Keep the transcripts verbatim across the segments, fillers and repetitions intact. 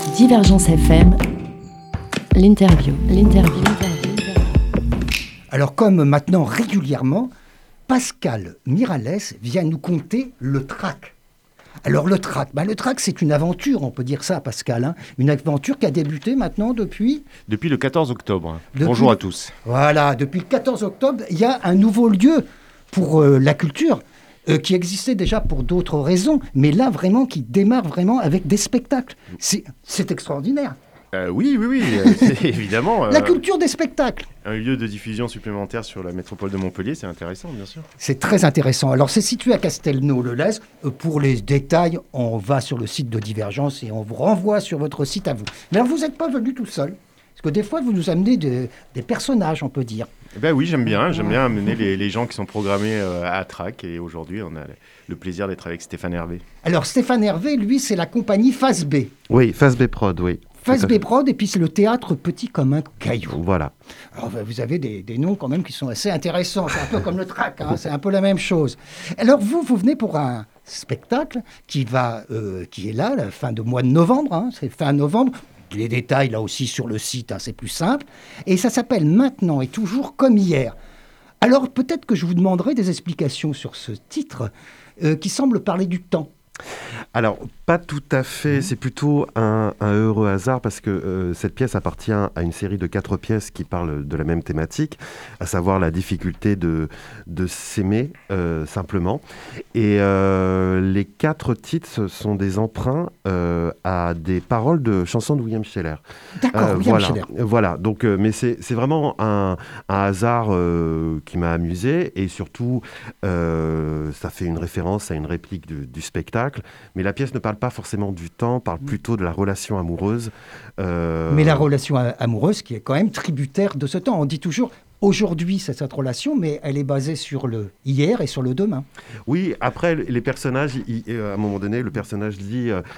Divergence F M, l'interview, l'interview. Alors comme maintenant régulièrement, Pascal Miralles vient nous conter le track. Alors le track, bah, le track c'est une aventure, on peut dire ça Pascal, hein, une aventure qui a débuté maintenant depuis... Depuis le quatorze octobre. Depuis... Bonjour à tous. Voilà, depuis le quatorze octobre, il y a un nouveau lieu pour euh, la culture euh, qui existait déjà pour d'autres raisons, mais là vraiment qui démarre vraiment avec des spectacles. C'est, c'est extraordinaire. Euh, oui, oui, oui, euh, c'est évidemment. Euh, la culture des spectacles. Un lieu de diffusion supplémentaire sur la métropole de Montpellier, c'est intéressant, bien sûr. C'est très intéressant. Alors, c'est situé à Castelnau-le-Lez. Euh, pour les détails, on va sur le site de Divergence et on vous renvoie sur votre site à vous. Mais alors, vous n'êtes pas venu tout seul. Parce que des fois, vous nous amenez de, des personnages, on peut dire. Eh ben oui, j'aime bien. J'aime bien amener les, les gens qui sont programmés euh, à Track. Et aujourd'hui, on a le plaisir d'être avec Stéphane Hervé. Alors, Stéphane Hervé, lui, c'est la compagnie Phase B. Oui, Phase B Prod, oui. Phase B Prod, et puis c'est le théâtre Petit comme un caillou. Voilà. Alors, vous avez des, des noms quand même qui sont assez intéressants. C'est un peu comme le track, hein, c'est un peu la même chose. Alors, vous, vous venez pour un spectacle qui, va, euh, qui est là, la fin de mois de novembre. Hein, c'est fin novembre. Les détails, là aussi, sur le site, hein, c'est plus simple. Et ça s'appelle Maintenant et toujours comme hier. Alors, peut-être que je vous demanderai des explications sur ce titre euh, qui semble parler du temps. Alors, pas tout à fait, c'est plutôt un, un heureux hasard parce que euh, cette pièce appartient à une série de quatre pièces qui parlent de la même thématique, à savoir la difficulté de, de s'aimer euh, simplement. Et euh, les quatre titres sont des emprunts euh, à des paroles de chansons de William Sheller. D'accord, euh, William voilà, Sheller. Voilà, donc, euh, mais c'est, c'est vraiment un, un hasard euh, qui m'a amusé et surtout, euh, ça fait une référence à une réplique du, du spectacle. Mais la pièce ne parle pas forcément du temps, parle plutôt de la relation amoureuse. Euh... Mais la relation amoureuse qui est quand même tributaire de ce temps. On dit toujours, aujourd'hui c'est cette relation, mais elle est basée sur le hier et sur le demain. Oui, après les personnages, il, à un moment donné, le personnage dit euh,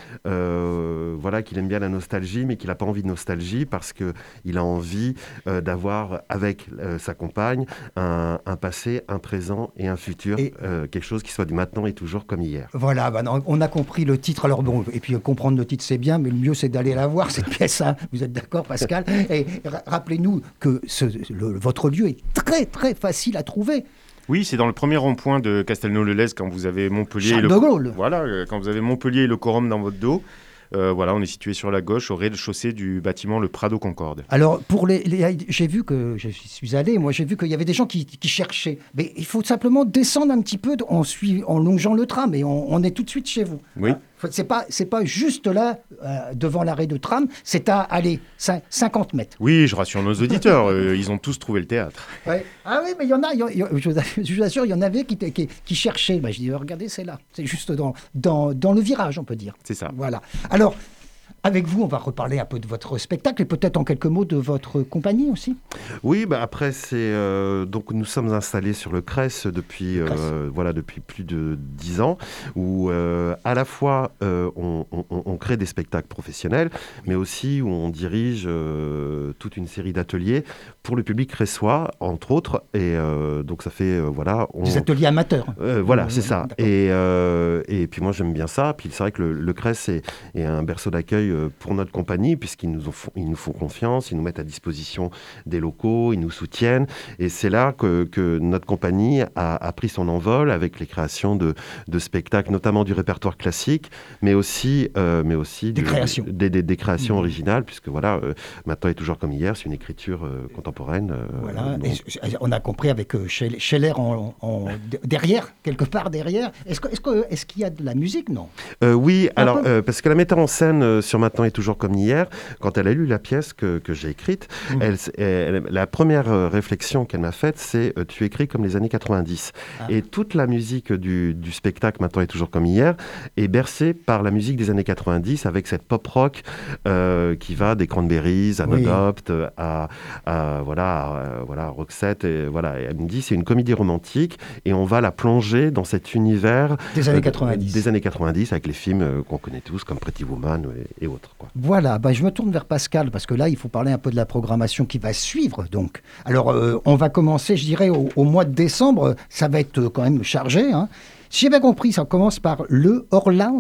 euh, voilà, qu'il aime bien la nostalgie, mais qu'il n'a pas envie de nostalgie parce qu'il a envie euh, d'avoir avec euh, sa compagne un, un passé, un présent et un futur, et euh, quelque chose qui soit du maintenant et toujours comme hier. Voilà, bah non, on a compris le titre. Alors bon, et puis comprendre le titre c'est bien, mais le mieux c'est d'aller la voir cette pièce. Hein. Vous êtes d'accord, Pascal? Et ra- rappelez-nous que ce, le, votre lieu est très très facile à trouver. Oui, c'est dans le premier rond-point de Castelnau-le-Lez quand vous avez Montpellier. Charles et le... de Gaulle. Voilà, quand vous avez Montpellier et le Quorum dans votre dos. Euh, voilà, on est situé sur la gauche, au rez-de-chaussée du bâtiment Le Prado Concorde. Alors, pour les, les, j'ai vu que, je suis allé, moi j'ai vu qu'il y avait des gens qui, qui cherchaient. Mais il faut simplement descendre un petit peu en, suivant, en longeant le tram et on, on est tout de suite chez vous. Oui. C'est pas, c'est pas juste là, euh, devant l'arrêt de tram, c'est à, allez, cinquante mètres. Oui, je rassure nos auditeurs, euh, ils ont tous trouvé le théâtre. Ouais. Ah oui, mais il y en a, y a, y a je, je vous assure, il y en avait qui, qui, qui cherchaient. Bah, je dis, regardez, c'est là. C'est juste dans, dans, dans le virage, on peut dire. C'est ça. Voilà. Alors, avec vous, on va reparler un peu de votre spectacle et peut-être en quelques mots de votre compagnie aussi. Oui, bah après, c'est, euh, donc nous sommes installés sur le Cress depuis, euh, voilà, depuis plus de dix ans, où euh, à la fois euh, on, on, on crée des spectacles professionnels, mais aussi où on dirige euh, toute une série d'ateliers pour le public cressois, entre autres. Et euh, donc ça fait, euh, voilà... On... Des ateliers amateurs. Euh, voilà, mmh, c'est ça. Et, euh, et puis moi, j'aime bien ça. Puis c'est vrai que le, le Cress est, est un berceau d'accueil pour notre compagnie, puisqu'ils nous, ont, ils nous font confiance, ils nous mettent à disposition des locaux, ils nous soutiennent. Et c'est là que, que notre compagnie a, a pris son envol avec les créations de, de spectacles, notamment du répertoire classique, mais aussi, euh, mais aussi des, du, créations. Des, des, des créations mmh. originales, puisque voilà, euh, Maintenant et toujours comme hier, c'est une écriture euh, contemporaine. Euh, voilà. donc... Et on a compris avec euh, Sheller en, en, derrière, quelque part derrière. Est-ce, que, est-ce, que, est-ce qu'il y a de la musique? Non. Euh, oui, Un alors, euh, parce que la metteur en scène euh, sur Maintenant et toujours comme hier, quand elle a lu la pièce que, que j'ai écrite, mmh. elle, elle, la première euh, réflexion qu'elle m'a faite, c'est euh, tu écris comme les années quatre-vingt-dix. Ah. Et toute la musique du, du spectacle Maintenant et toujours comme hier est bercée par la musique des années quatre-vingt-dix avec cette pop rock euh, qui va des Cranberries à oui. Adopt à, à voilà à, voilà à Roxette et voilà. Et elle me dit c'est une comédie romantique et on va la plonger dans cet univers des années quatre-vingt-dix. Euh, des années quatre-vingt-dix avec les films euh, qu'on connaît tous comme Pretty Woman et, et autres. Quoi. Voilà, bah, je me tourne vers Pascal parce que là, il faut parler un peu de la programmation qui va suivre. Donc, alors, euh, on va commencer, je dirais, au, au mois de décembre. Ça va être quand même chargé. Hein. Si j'ai bien compris, ça commence par le Horla, on dit.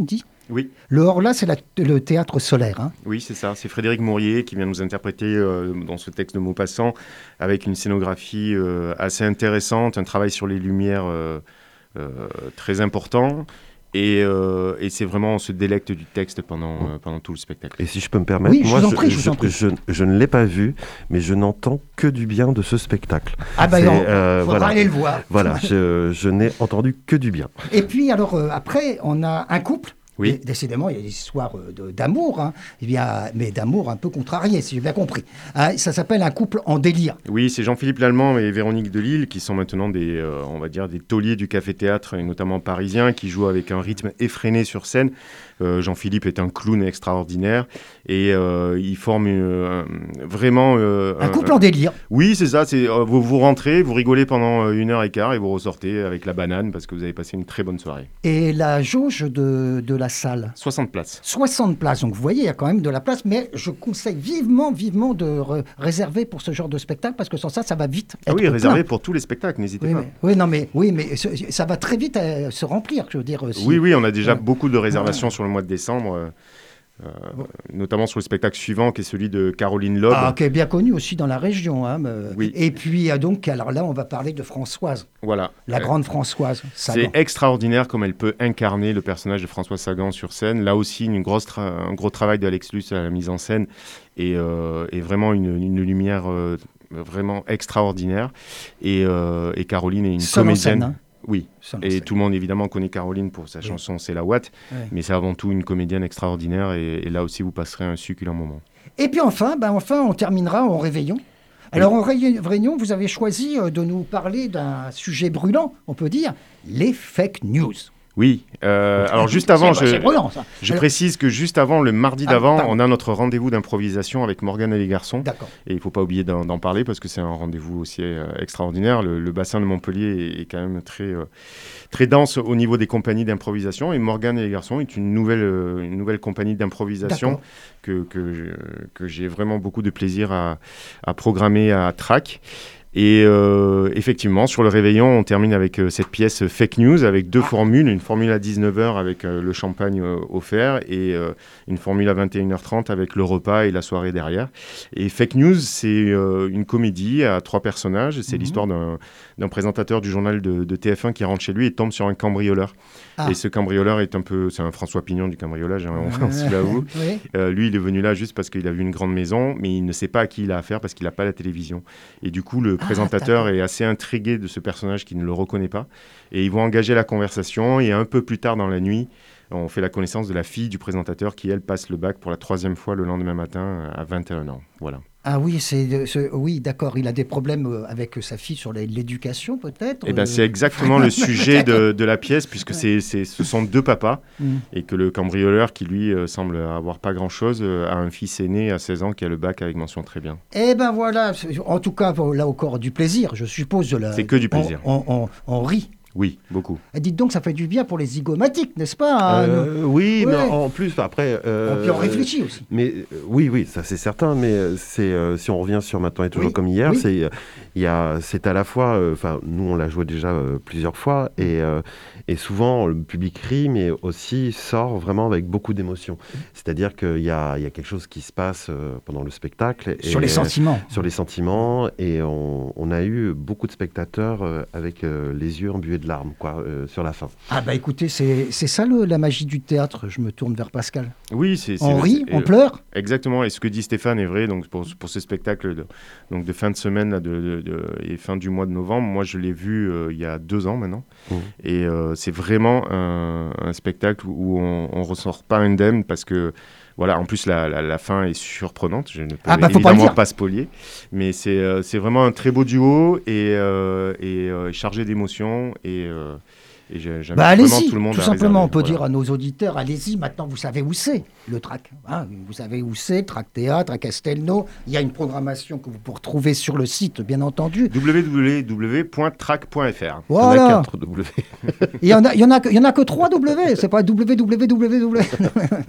Oui. Le Horla, c'est la, le théâtre solaire. Hein. Oui, c'est ça. C'est Frédéric Mourier qui vient nous interpréter euh, dans ce texte de Maupassant avec une scénographie euh, assez intéressante, un travail sur les lumières euh, euh, très important. Et, euh, et c'est vraiment, on se délecte du texte pendant, euh, pendant tout le spectacle. Et si je peux me permettre, oui, moi, je, vous en je, prie, je, je, vous en prie. je, je, je ne l'ai pas vu, mais je n'entends que du bien de ce spectacle. Ah ben non, euh, il faudra voilà. aller le voir. Voilà, je, je n'ai entendu que du bien. Et puis, alors, euh, après, on a un couple. Oui. D- décidément, il y a des histoires de, d'amour, hein. Il y a, mais d'amour un peu contrarié, si j'ai bien compris. Hein, ça s'appelle Un couple en délire. Oui, c'est Jean-Philippe Lallemand et Véronique Delisle qui sont maintenant des, euh, on va dire, des tauliers du café-théâtre, et notamment parisien, qui jouent avec un rythme effréné sur scène. Euh, Jean-Philippe est un clown extraordinaire et euh, il forme euh, vraiment... Euh, un couple un, en délire. Oui, c'est ça. C'est, euh, vous, vous rentrez, vous rigolez pendant une heure et quart et vous ressortez avec la banane parce que vous avez passé une très bonne soirée. Et la jauge de, de la salle soixante places. soixante places. Donc vous voyez, il y a quand même de la place, mais je conseille vivement, vivement de re- réserver pour ce genre de spectacle parce que sans ça, ça va vite. Ah oui, réservé pour tous les spectacles, n'hésitez oui, pas. Mais, oui, non, mais, oui, mais ça va très vite euh, se remplir, je veux dire. Si... Oui, oui, on a déjà ouais. beaucoup de réservations ouais. sur le mois de décembre. Euh... Euh, bon. Notamment sur le spectacle suivant qui est celui de Caroline Loeb. Ah, qui est bien connu aussi dans la région. Hein, oui. Et puis donc, alors là, on va parler de Françoise. Voilà. La euh, grande Françoise Sagan. C'est extraordinaire comme elle peut incarner le personnage de Françoise Sagan sur scène. Là aussi, une grosse tra- un gros travail d'Alex Luce à la mise en scène et, euh, et vraiment une, une lumière euh, vraiment extraordinaire. Et, euh, et Caroline est une Seule comédienne. En scène, hein. Oui, et tout le monde évidemment connaît Caroline pour sa oui. chanson C'est la Ouate, oui. mais c'est avant tout une comédienne extraordinaire et, et là aussi vous passerez un succulent moment. Et puis enfin, ben enfin on terminera en réveillon. Alors oui. en réveillon, vous avez choisi de nous parler d'un sujet brûlant, on peut dire, les fake news. Oui, euh, alors juste avant, c'est, je, c'est brûlant, ça. je alors... précise que juste avant, le mardi ah, d'avant, pardon. on a notre rendez-vous d'improvisation avec Morgane et les garçons. D'accord. Et il ne faut pas oublier d'en, d'en parler parce que c'est un rendez-vous aussi euh, extraordinaire. Le, le bassin de Montpellier est, est quand même très, euh, très dense au niveau des compagnies d'improvisation. Et Morgane et les garçons est une nouvelle, euh, une nouvelle compagnie d'improvisation que, que, que j'ai vraiment beaucoup de plaisir à, à programmer à Trac. Et euh, effectivement, sur le réveillon, on termine avec euh, cette pièce Fake News, avec deux ah. formules. Une formule à dix-neuf heures avec euh, le champagne euh, offert et euh, une formule à vingt et une heures trente avec le repas et la soirée derrière. Et Fake News, c'est euh, une comédie à trois personnages. C'est mm-hmm. l'histoire d'un, d'un présentateur du journal de, de T F un qui rentre chez lui et tombe sur un cambrioleur. Ah. Et ce cambrioleur est un peu... C'est un François Pignon du cambriolage, hein, on, on se l'avoue. Oui. Euh, lui, il est venu là juste parce qu'il a vu une grande maison, mais il ne sait pas à qui il a affaire parce qu'il n'a pas la télévision. Et du coup, le présentateur ah, est assez intrigué de ce personnage qui ne le reconnaît pas. Et ils vont engager la conversation. Et un peu plus tard dans la nuit, on fait la connaissance de la fille du présentateur qui, elle, passe le bac pour la troisième fois le lendemain matin à vingt et un ans. Voilà. Ah oui, c'est, c'est, oui, d'accord. Il a des problèmes avec sa fille sur l'éducation, peut-être. Eh ben, c'est exactement le sujet de, de la pièce, puisque c'est, c'est, ce sont deux papas, mm. et que le cambrioleur, qui lui euh, semble avoir pas grand-chose, euh, a un fils aîné à seize ans qui a le bac avec mention très bien. Eh ben voilà. En tout cas, là encore du plaisir, je suppose. De la... C'est que du plaisir. On, on, on, on rit. Oui, beaucoup. Et dites donc, ça fait du bien pour les zygomatiques, n'est-ce pas hein, euh, Oui, ouais. mais en plus, après... Euh, puis on réfléchit aussi. Mais, euh, oui, oui, ça c'est certain, mais c'est, euh, si on revient sur Maintenant et toujours oui. comme hier, oui. c'est, y a, c'est à la fois... Enfin, euh, nous, on l'a joué déjà euh, plusieurs fois, et, euh, et souvent, le public rit, mais aussi sort vraiment avec beaucoup d'émotion. C'est-à-dire qu'il y a, y a quelque chose qui se passe euh, pendant le spectacle. Et, sur les sentiments. Sur les sentiments, et on, on a eu beaucoup de spectateurs euh, avec euh, les yeux embués de larmes, quoi, euh, sur la fin. Ah bah écoutez, c'est, c'est ça le, la magie du théâtre. Je me tourne vers Pascal. Oui, c'est... c'est on c'est, rit, c'est, on pleure. Exactement, et ce que dit Stéphane est vrai, donc pour, pour ce spectacle de, donc de fin de semaine là, de, de, de, et fin du mois de novembre, moi je l'ai vu euh, il y a deux ans maintenant, mmh. et euh, c'est vraiment un, un spectacle où on ne ressort pas indemne parce que voilà, en plus, la, la, la fin est surprenante. Je ne peux ah bah, évidemment pas, pas spolier. Mais c'est, euh, c'est vraiment un très beau duo et, euh, et euh, chargé d'émotions. Et, euh, et j'aime bah, vraiment allez-y, tout le monde tout à simplement, réserver. on peut voilà. dire à nos auditeurs, allez-y, maintenant vous savez où c'est, le Trac. Hein, vous savez où c'est, Trac Théâtre, à Castelnau. Il y a une programmation que vous pouvez retrouver sur le site, bien entendu. w w w point trac point f r. Voilà. Il y en a quatre W. Il y en a, il y en a, il y en a que trois W, c'est pas W W W W.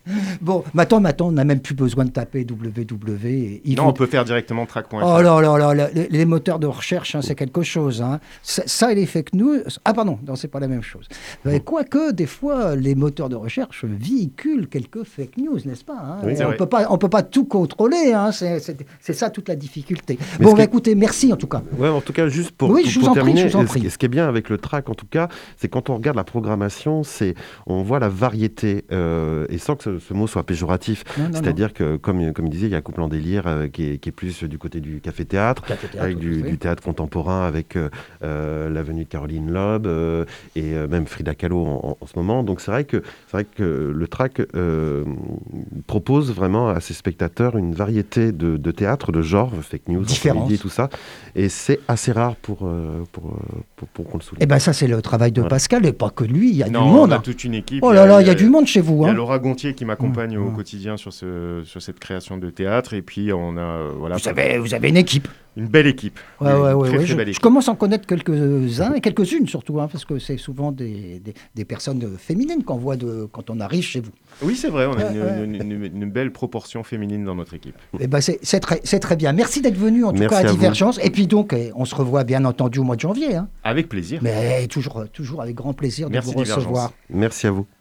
Bon, maintenant, maintenant, on n'a même plus besoin de taper W W. Il non, faut... on peut faire directement track point F R. Oh là là là, là les, les moteurs de recherche, hein, c'est quelque chose. Hein. Ça, ça et les fake news... Ah pardon, non, c'est pas la même chose. Mais quoique, des fois, les moteurs de recherche véhiculent quelques fake news, n'est-ce pas, hein. Oui, on ne peut pas, on peut pas tout contrôler, hein. c'est, c'est, c'est ça toute la difficulté. Mais bon, que... bah, écoutez, merci en tout cas. Ouais, en tout cas, juste pour, oui, pour, je vous pour en terminer, prie, je vous en ce, prie. ce qui est bien avec le track, en tout cas, c'est quand on regarde la programmation, c'est, on voit la variété, euh, et sans que ce, ce mot soit péjoratif. Non, non, c'est-à-dire non. que, comme, comme il disait, il y a Couple en délire euh, qui, est, qui est plus du côté du café-théâtre, café-théâtre avec du, du théâtre contemporain, avec euh, la venue de Caroline Loeb euh, et euh, même Frida Kahlo en, en ce moment. Donc c'est vrai que, c'est vrai que le track euh, propose vraiment à ses spectateurs une variété de, de théâtre, de genre, fake news, comédie et tout ça. Et c'est assez rare pour, euh, pour, pour, pour qu'on le souligne. Et bien ça, c'est le travail de voilà. Pascal, et pas que lui, il y a non, du monde. On a toute une équipe. Oh là là, il y a, y a du monde chez vous. Il y a hein. Laura Gontier qui m'accompagne mmh, au mmh. quotidien sur, ce, sur cette création de théâtre. Et puis, on a... Euh, voilà, vous, avez, vous avez une équipe. Une belle équipe. Ouais, ouais, ouais, très, ouais. très Je, belle équipe. je commence à en connaître quelques-uns et quelques-unes surtout, hein, parce que c'est souvent des, des, des personnes féminines qu'on voit de, quand on arrive chez vous. Oui, c'est vrai, on a ouais, une, ouais. Une, une, une belle proportion féminine dans notre équipe. Eh ben c'est, c'est, très, c'est très bien. Merci d'être venu en tout Merci cas à, à Divergence. Vous. Et puis donc, on se revoit bien entendu au mois de janvier. Hein. Avec plaisir. Mais toujours, toujours avec grand plaisir de Merci vous recevoir. Merci à vous.